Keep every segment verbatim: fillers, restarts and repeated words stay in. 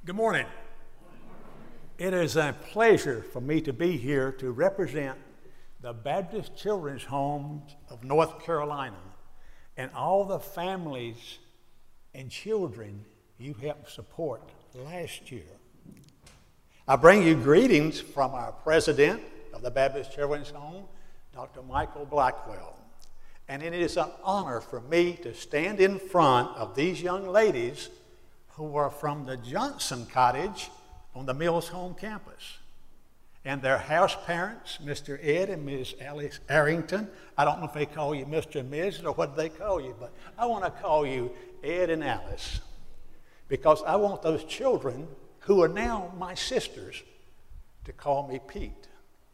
Good morning. It is a pleasure for me to be here to represent the Baptist Children's Homes of North Carolina and all the families and children you helped support last year. I bring you greetings from our president of the Baptist Children's Home, Doctor Michael Blackwell. And it is an honor for me to stand in front of these young ladies who are from the Johnson Cottage on the Mills Home campus. And their house parents, Mister Ed and Miz Alice Arrington. I don't know if they call you Mister and Miz or what they call you, but I want to call you Ed and Alice because I want those children who are now my sisters to call me Pete.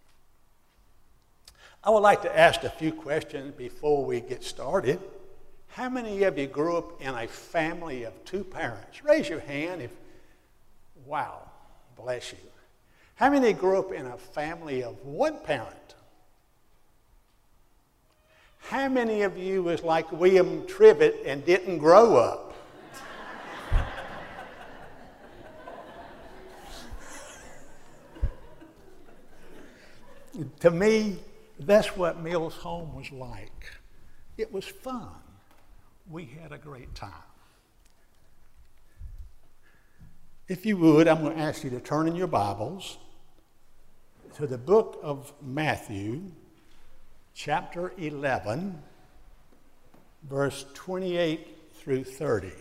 I would like to ask a few questions before we get started. How many of you grew up in a family of two parents? Raise your hand if, wow, bless you. How many grew up in a family of one parent? How many of you was like William Trivett and didn't grow up? To me, that's what Mills Home was like. It was fun. We had a great time. If you would, I'm going to ask you to turn in your Bibles to the book of Matthew, chapter eleven, verse twenty-eight through thirty.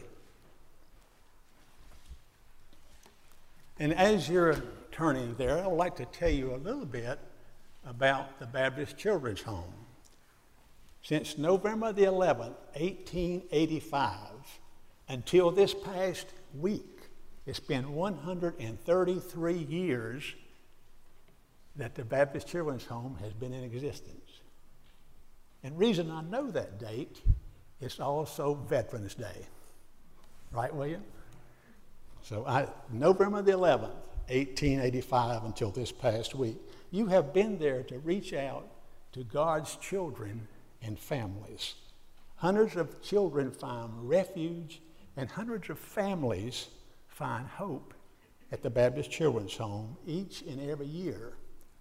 And as you're turning there, I would like to tell you a little bit about the Baptist Children's Home. Since November the eleventh, eighteen eighty-five, until this past week, it's been one hundred thirty-three years that the Baptist Children's Home has been in existence. And the reason I know that date is also Veterans Day. Right, William? So I, November the eleventh, eighteen eighty-five, until this past week, you have been there to reach out to God's children and families. Hundreds of children find refuge, and hundreds of families find hope at the Baptist Children's Home each and every year.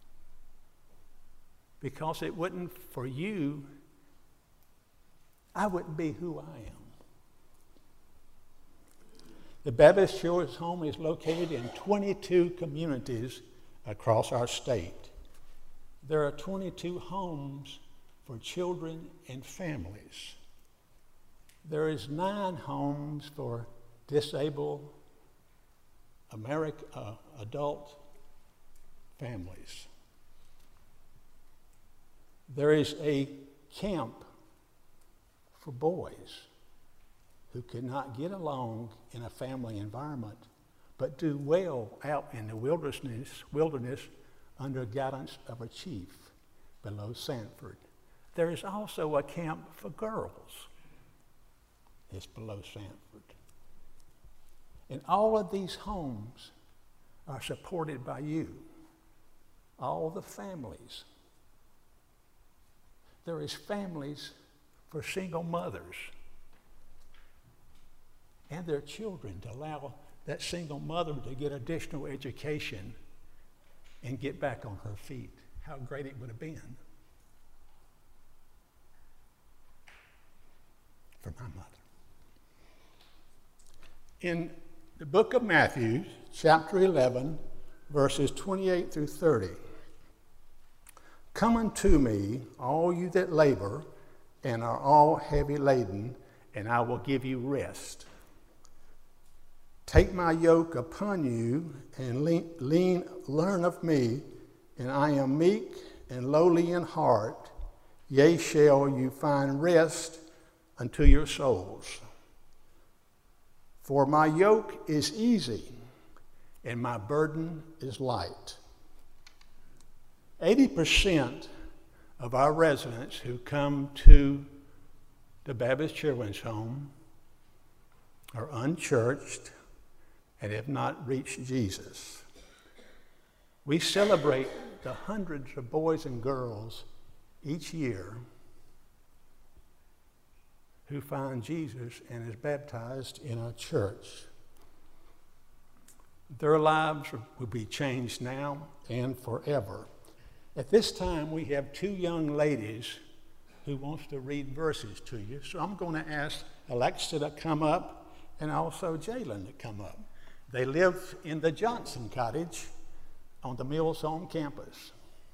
Because it wouldn't for you, I wouldn't be who I am. The Baptist Children's Home is located in twenty-two communities across our state. There are twenty-two homes for children and families. There is nine homes for disabled American uh, adult families. There is a camp for boys who cannot get along in a family environment, but do well out in the wilderness, wilderness under guidance of a chief below Sanford. There is also a camp for girls. It's below Sanford. And all of these homes are supported by you, all the families. There is families for single mothers and their children to allow that single mother to get additional education and get back on her feet. How great it would have been for my mother. In the book of Matthew, chapter eleven, verses twenty-eight through thirty, "Come unto me, all you that labor and are all heavy laden, and I will give you rest. Take my yoke upon you and lean, lean, learn of me, and I am meek and lowly in heart, yea, shall you find rest unto your souls. For my yoke is easy, and my burden is light." eighty percent of our residents who come to the Baptist Children's Home are unchurched and have not reached Jesus. We celebrate the hundreds of boys and girls each year who find Jesus and is baptized in our church. Their lives will be changed now and forever. At this time, we have two young ladies who wants to read verses to you. So I'm going to ask Alexa to come up and also Jalen to come up. They live in the Johnson Cottage on the Mills Home campus.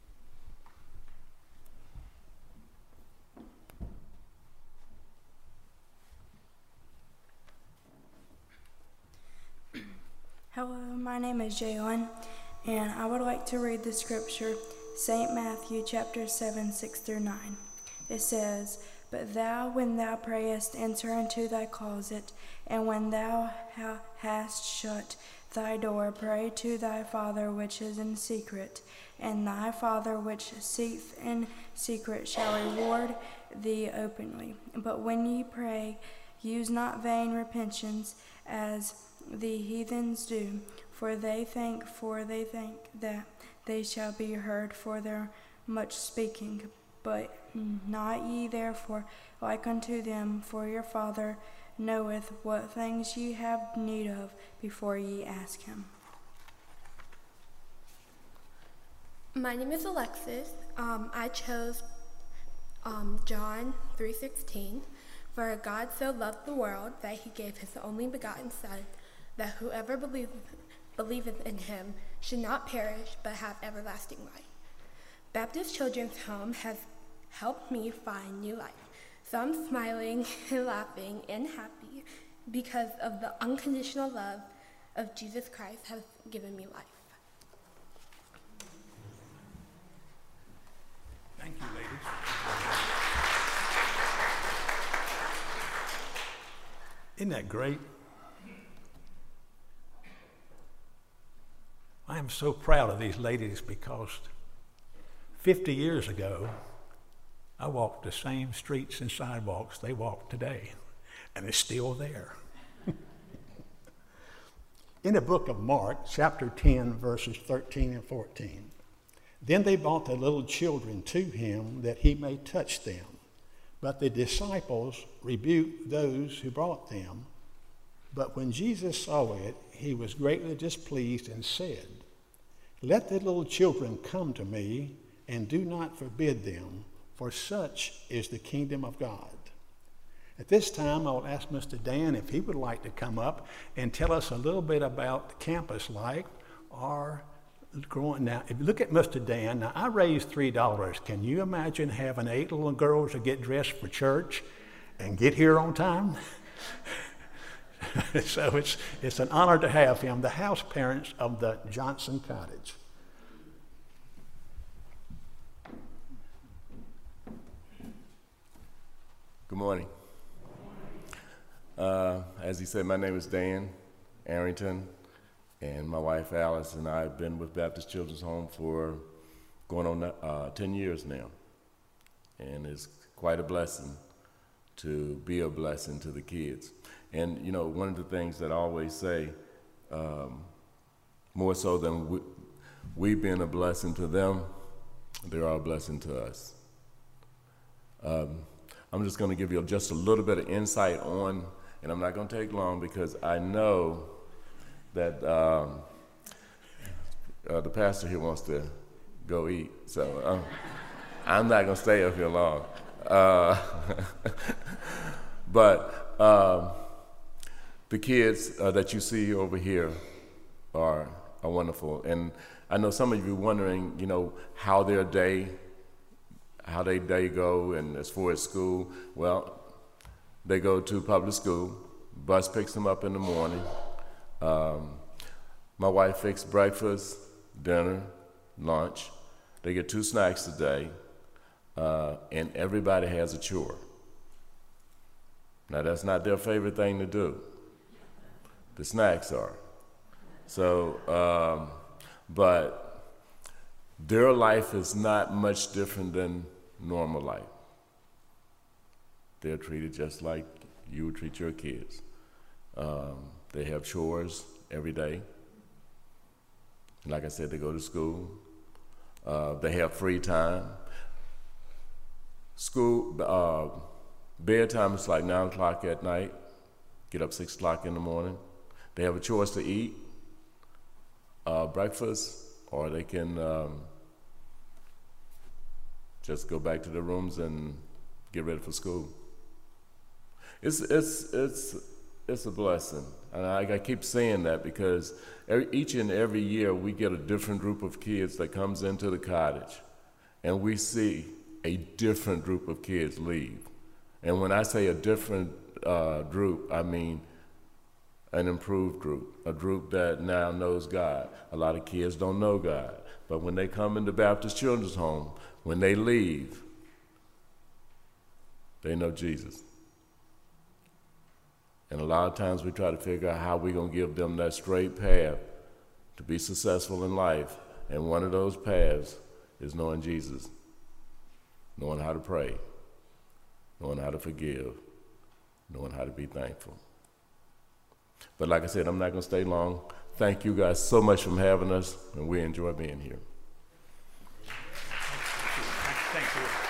Hello, my name is Jalen, and I would like to read the scripture, Saint Matthew chapter seven, six through nine. It says, "But thou, when thou prayest, enter into thy closet, and when thou ha- hast shut thy door, pray to thy Father which is in secret, and thy Father which seeth in secret shall reward thee openly. But when ye pray, use not vain repetitions as the heathens do, for they think for they think that they shall be heard for their much speaking. But not ye therefore like unto them, for your Father knoweth what things ye have need of before ye ask him." My name is Alexis. Um, I chose um, John three sixteen. "For God so loved the world that he gave his only begotten Son, that whoever believeth, believeth in him should not perish but have everlasting life." Baptist Children's Home has helped me find new life. So I'm smiling and laughing and happy because of the unconditional love of Jesus Christ has given me life. Thank you, ladies. Isn't that great? I am so proud of these ladies because fifty years ago, I walked the same streets and sidewalks they walk today, and it's still there. In the book of Mark, chapter ten, verses thirteen and fourteen, "Then they brought the little children to him that he may touch them. But the disciples rebuked those who brought them. But when Jesus saw it, he was greatly displeased and said, 'Let the little children come to me, and do not forbid them, for such is the kingdom of God.'" At this time, I will ask Mister Dan if he would like to come up and tell us a little bit about the campus life or growing. Now, if you look at Mister Dan, now I raised three dollars. Can you imagine having eight little girls to get dressed for church and get here on time? So it's, it's an honor to have him, the house parents of the Johnson Cottage. Good morning. Uh, as he said, my name is Dan Arrington, and my wife Alice and I have been with Baptist Children's Home for going on uh, ten years now. And it's quite a blessing to be a blessing to the kids. And you know, one of the things that I always say, um, more so than we, we being a blessing to them, they're a blessing to us. Um, I'm just going to give you just a little bit of insight on, and I'm not going to take long because I know that um, uh, the pastor here wants to go eat, so um, I'm not going to stay up here long. Uh, but um, the kids uh, that you see over here are, are wonderful, and I know some of you wondering, you know, how their day, how their day go, and as far as school, well, they go to public school. Bus picks them up in the morning. Um, my wife fixed breakfast, dinner, lunch. They get two snacks a day, uh, and everybody has a chore. Now, that's not their favorite thing to do. The snacks are. So, um, but their life is not much different than normal life. They're treated just like you would treat your kids. Um, they have chores every day. Like I said, they go to school. Uh, they have free time. School, uh, bedtime is like nine o'clock at night. Get up six o'clock in the morning. They have a choice to eat. uh, breakfast, or they can um, just go back to their rooms and get ready for school. It's it's it's it's a blessing, and I, I keep saying that because every, each and every year we get a different group of kids that comes into the cottage, and we see a different group of kids leave. And when I say a different uh, group, I mean an improved group, a group that now knows God. A lot of kids don't know God, but when they come into Baptist Children's Home, when they leave, they know Jesus. And a lot of times we try to figure out how we're going to give them that straight path to be successful in life. And one of those paths is knowing Jesus, knowing how to pray, knowing how to forgive, knowing how to be thankful. But like I said, I'm not going to stay long. Thank you guys so much for having us, and we enjoy being here. Thank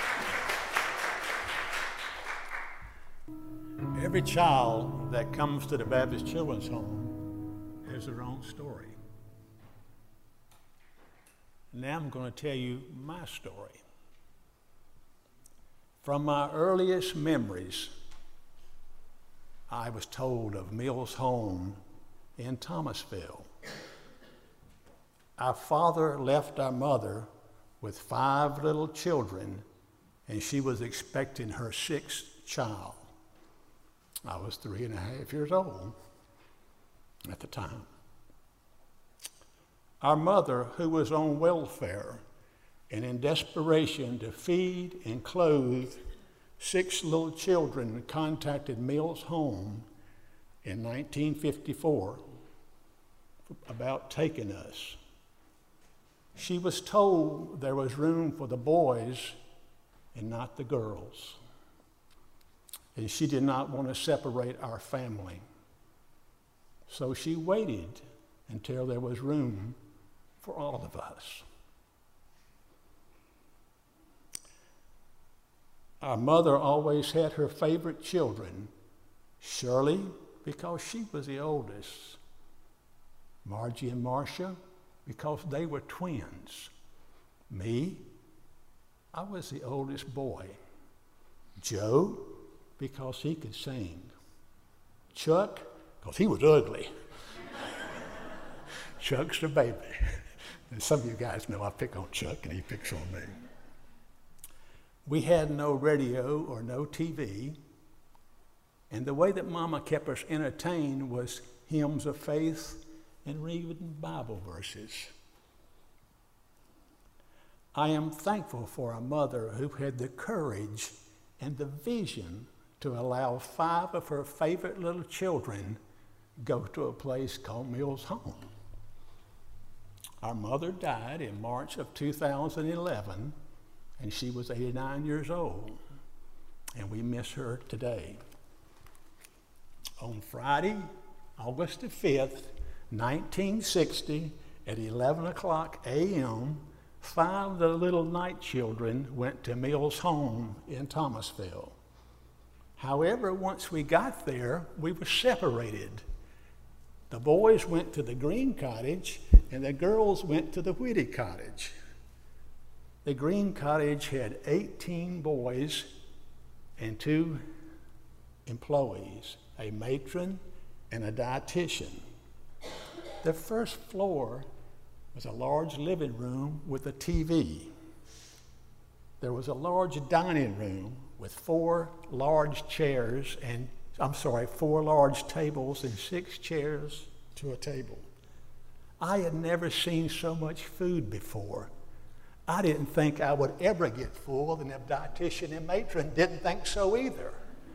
you. Every child that comes to the Baptist Children's Home has their own story. Now I'm going to tell you my story. From my earliest memories, I was told of Mills Home in Thomasville. Our father left our mother with five little children, and she was expecting her sixth child. I was three and a half years old at the time. Our mother, who was on welfare and in desperation to feed and clothe six little children, contacted Mills Home in nineteen fifty-four about taking us. She was told there was room for the boys and not the girls. And she did not want to separate our family. So she waited until there was room for all of us. Our mother always had her favorite children, Shirley, because she was the oldest, Margie and Marcia, because they were twins. Me, I was the oldest boy. Joe, because he could sing. Chuck, because he was ugly. Chuck's the baby. And some of you guys know I pick on Chuck and he picks on me. We had no radio or no T V, and the way that Mama kept us entertained was hymns of faith and reading Bible verses. I am thankful for a mother who had the courage and the vision to allow five of her favorite little children go to a place called Mills Home. Our mother died in March of two thousand eleven, and she was eighty-nine years old, and we miss her today. On Friday, August the fifth, nineteen sixty, at eleven o'clock a m, five of the little night children went to Mills Home in Thomasville. However, once we got there, we were separated. The boys went to the Green Cottage, and the girls went to the Whitty Cottage. The Green Cottage had eighteen boys and two employees, a matron and a dietitian. The first floor was a large living room with a T V. There was a large dining room with four large chairs and, I'm sorry, four large tables and six chairs to a table. I had never seen so much food before. I didn't think I would ever get full, and the dietitian and matron didn't think so either.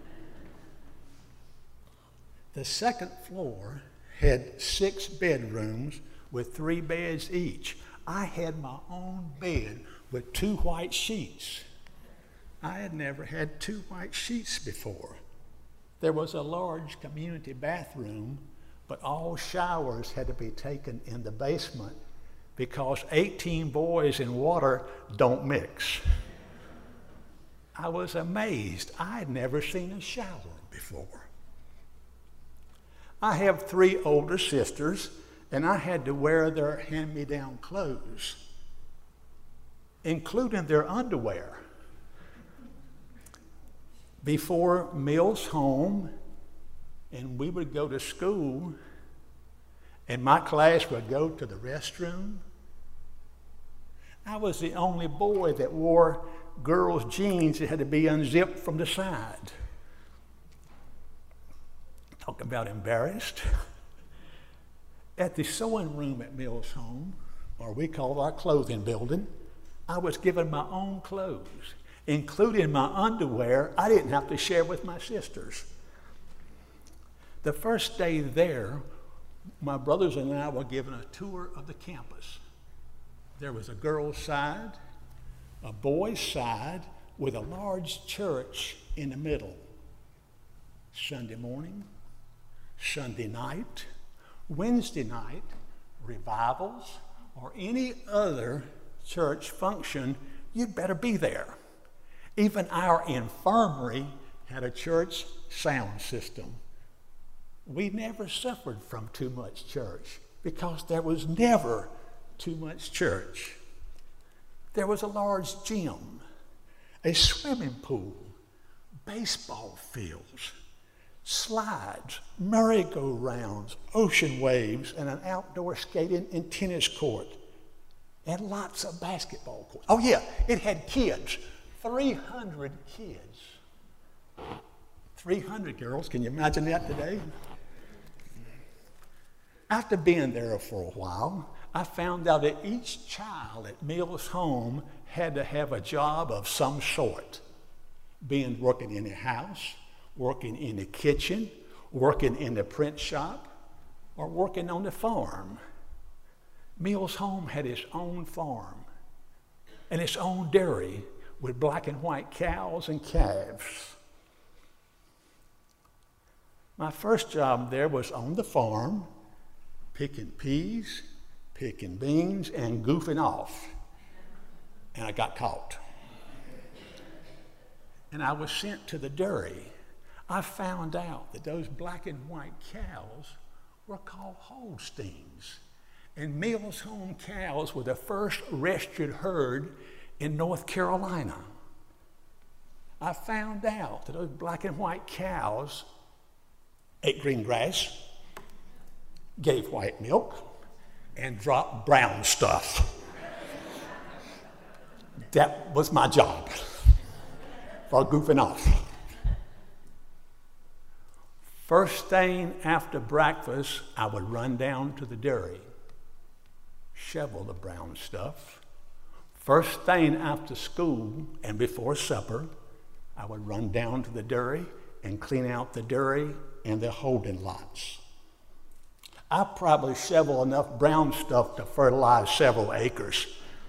The second floor had six bedrooms with three beds each. I had my own bed with two white sheets. I had never had two white sheets before. There was a large community bathroom, but all showers had to be taken in the basement because eighteen boys and water don't mix. I was amazed. I had never seen a shower before. I have three older sisters, and I had to wear their hand-me-down clothes, including their underwear. Before meals home, and we would go to school, and my class would go to the restroom. I was the only boy that wore girls' jeans that had to be unzipped from the side. Talk about embarrassed. At the sewing room at Mills Home, or we call our clothing building, I was given my own clothes, including my underwear. I didn't have to share with my sisters. The first day there, my brothers and I were given a tour of the campus. There was a girls' side, a boys' side, with a large church in the middle. Sunday morning, Sunday night, Wednesday night, revivals, or any other church function, you'd better be there. Even our infirmary had a church sound system. We never suffered from too much church because there was never too much church. There was a large gym, a swimming pool, baseball fields, slides, merry-go-rounds, ocean waves, and an outdoor skating and tennis court, and lots of basketball courts. Oh yeah, it had kids, three hundred kids. three hundred girls, can you imagine that today? After being there for a while, I found out that each child at Mills Home had to have a job of some sort, being working in the house, working in the kitchen, working in the print shop, or working on the farm. Mills Home had its own farm and its own dairy with black and white cows and calves. My first job there was on the farm, picking peas, picking beans, and goofing off. And I got caught. And I was sent to the dairy. I found out that those black and white cows were called Holsteins. And Mills Home cows were the first registered herd in North Carolina. I found out that those black and white cows ate green grass, gave white milk, and dropped brown stuff. That was my job for goofing off. First thing after breakfast, I would run down to the dairy, shovel the brown stuff. First thing after school and before supper, I would run down to the dairy and clean out the dairy and the holding lots. I probably shoveled enough brown stuff to fertilize several acres.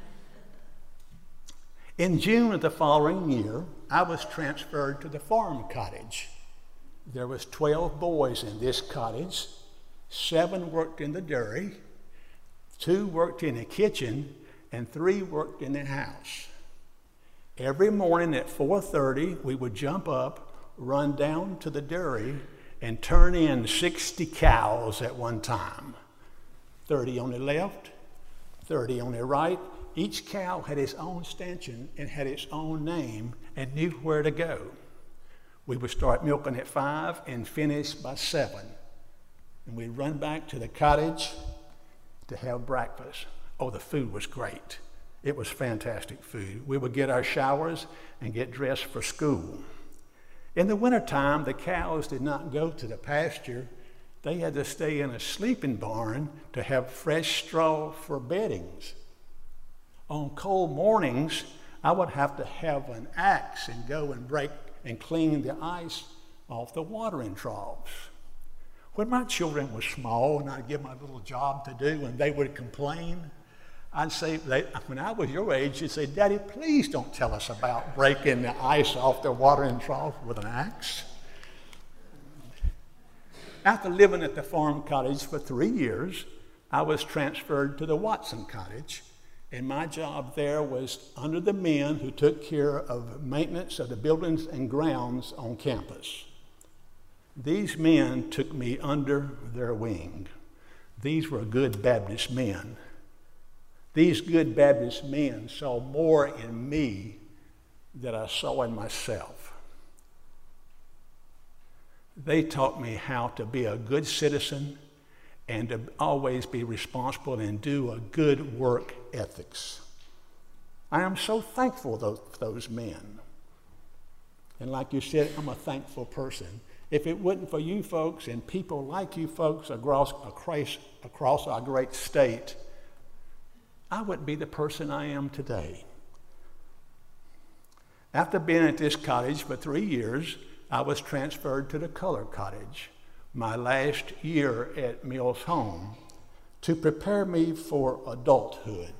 In June of the following year, I was transferred to the farm cottage. There was twelve boys in this cottage. Seven worked in the dairy, two worked in the kitchen, and three worked in the house. Every morning at four thirty, we would jump up, run down to the dairy, and turn in sixty cows at one time. thirty on the left, thirty on the right. Each cow had its own stanchion and had its own name and knew where to go. We would start milking at five and finish by seven. And we'd run back to the cottage to have breakfast. Oh, the food was great. It was fantastic food. We would get our showers and get dressed for school. In the wintertime, the cows did not go to the pasture. They had to stay in a sleeping barn to have fresh straw for beddings. On cold mornings, I would have to have an axe and go and break and clean the ice off the watering troughs. When my children were small and I'd give them a little job to do and they would complain, I'd say, they, when I was your age, you'd say, Daddy, please don't tell us about breaking the ice off the watering trough with an axe. After living at the farm cottage for three years, I was transferred to the Watson cottage, and my job there was under the men who took care of maintenance of the buildings and grounds on campus. These men took me under their wing. these were good Baptist men. These good Baptist men saw more in me than I saw in myself. They taught me how to be a good citizen and to always be responsible and do a good work ethics. I am so thankful for those men. And like you said, I'm a thankful person. If it wasn't for you folks and people like you folks across, across, across our great state, I wouldn't be the person I am today. After being at this cottage for three years, I was transferred to the Color Cottage, my last year at Mills Home, to prepare me for adulthood.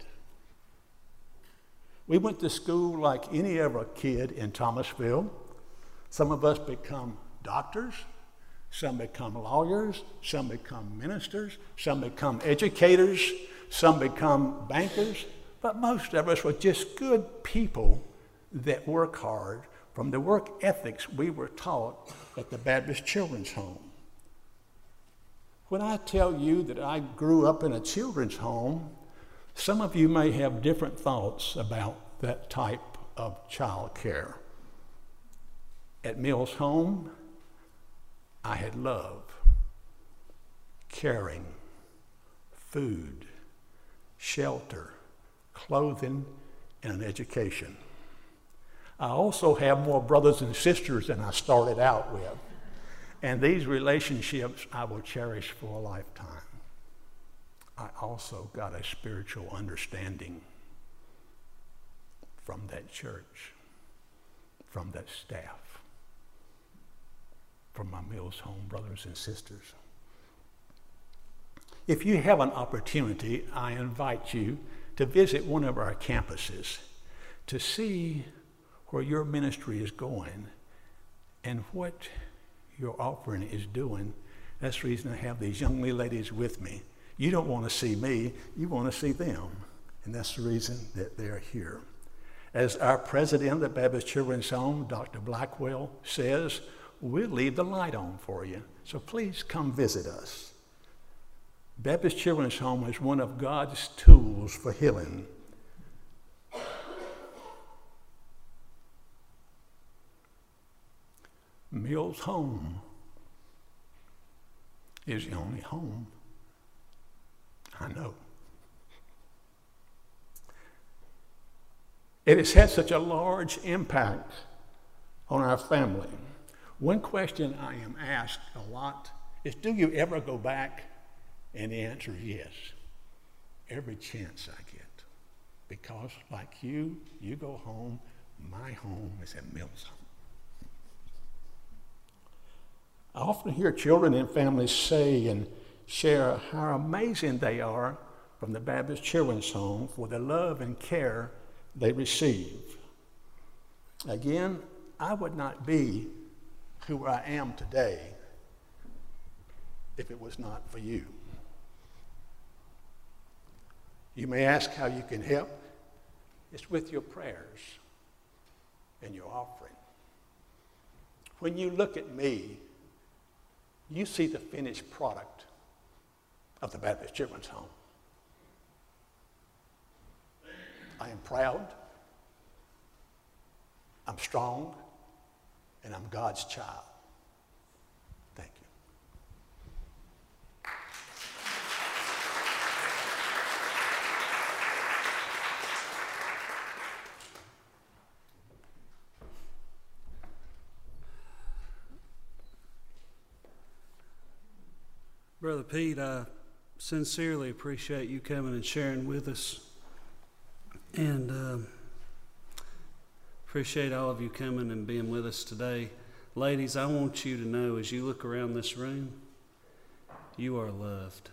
We went to school like any other kid in Thomasville. Some of us become doctors, some become lawyers, some become ministers, some become educators, some become bankers, but most of us were just good people that work hard from the work ethics we were taught at the Baptist Children's Home. When I tell you that I grew up in a children's home, some of you may have different thoughts about that type of child care. At Mills Home, I had love, caring, food, shelter, clothing, and an education. I also have more brothers and sisters than I started out with. And these relationships I will cherish for a lifetime. I also got a spiritual understanding from that church, from that staff, from my Mills Home brothers and sisters. If you have an opportunity, I invite you to visit one of our campuses to see where your ministry is going and what your offering is doing. That's the reason I have these young ladies with me. You don't want to see me, you want to see them. And that's the reason that they're here. As our president of the Baptist Children's Home, Doctor Blackwell, says, we'll leave the light on for you. So please come visit us. Baptist Children's Home is one of God's tools for healing. Mills Home is the only home I know. It has had such a large impact on our family. One question I am asked a lot is, do you ever go back? And the answer is yes, every chance I get. Because like you, you go home, my home is at Mills Home. I often hear children and families say and share how amazing they are from the Baptist Children's Home for the love and care they receive. Again, I would not be who I am today if it was not for you. You may ask how you can help. It's with your prayers and your offering. When you look at me, you see the finished product of the Baptist Children's Home. I am proud, I'm strong, and I'm God's child. Thank you. Brother Pete, I sincerely appreciate you coming and sharing with us. And um, appreciate all of you coming and being with us today. Ladies, I want you to know as you look around this room, you are loved.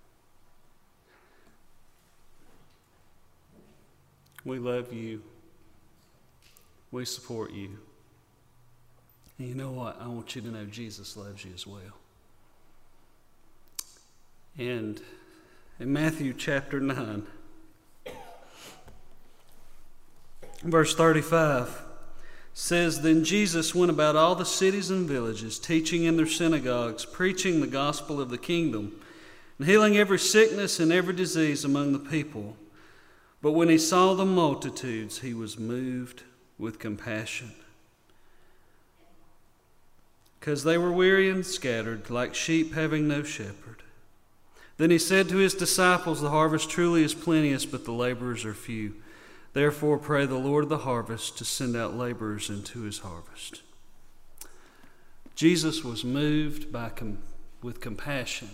We love you. We support you. And you know what? I want you to know Jesus loves you as well. And in Matthew chapter nine, verse thirty-five, says, Then Jesus went about all the cities and villages, teaching in their synagogues, preaching the gospel of the kingdom, and healing every sickness and every disease among the people. But when he saw the multitudes, he was moved with compassion, because they were weary and scattered, like sheep having no shepherd. Then he said to his disciples, the harvest truly is plenteous, but the laborers are few. Therefore pray the Lord of the harvest to send out laborers into his harvest. Jesus was moved by com- with compassion.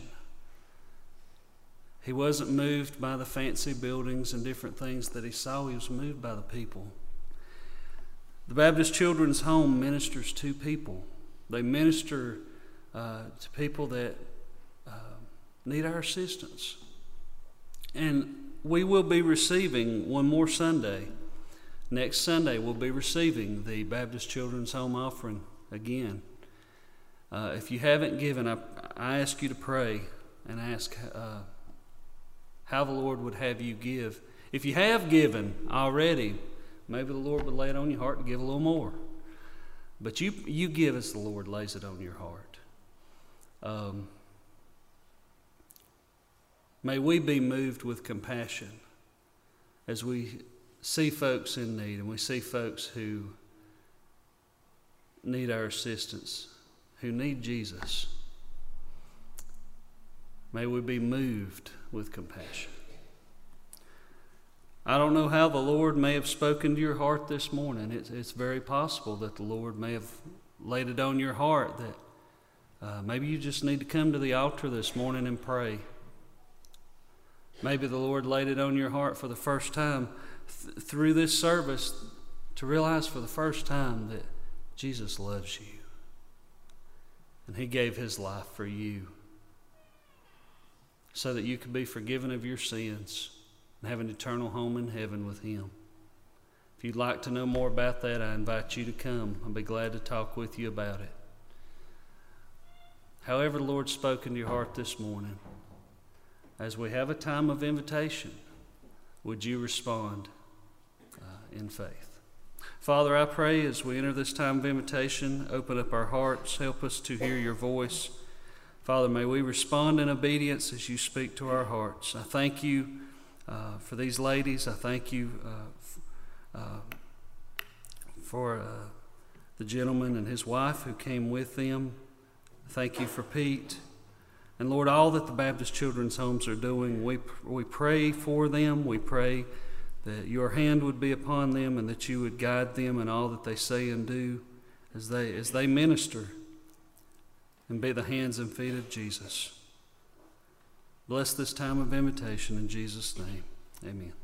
He wasn't moved by the fancy buildings and different things that he saw. He was moved by the people. The Baptist Children's Home ministers to people. They minister uh, to people that uh, need our assistance. And we will be receiving one more Sunday. Next Sunday, we'll be receiving the Baptist Children's Home offering again. Uh, if you haven't given, I, I ask you to pray and ask uh, how the Lord would have you give. If you have given already, maybe the Lord would lay it on your heart to give a little more. But you you give as the Lord lays it on your heart. Um, may we be moved with compassion as we see folks in need and we see folks who need our assistance, who need Jesus. May we be moved with compassion. I don't know how the Lord may have spoken to your heart this morning. It's, it's very possible that the Lord may have laid it on your heart that uh, maybe you just need to come to the altar this morning and pray. Maybe the Lord laid it on your heart for the first time th- through this service to realize for the first time that Jesus loves you and he gave his life for you so that you could be forgiven of your sins and have an eternal home in heaven with him. If you'd like to know more about that, I invite you to come. I'll be glad to talk with you about it. However the Lord's spoken to your heart this morning, as we have a time of invitation, would you respond uh, in faith? Father, I pray as we enter this time of invitation, open up our hearts, help us to hear your voice. Father, may we respond in obedience as you speak to our hearts. I thank you uh, for these ladies. I thank you uh, f- uh, for uh, the gentleman and his wife who came with them. Thank you for Pete. And Lord, all that the Baptist Children's Homes are doing, we, we pray for them. We pray that your hand would be upon them and that you would guide them in all that they say and do as they, as they minister and be the hands and feet of Jesus. Bless this time of invitation in Jesus' name. Amen.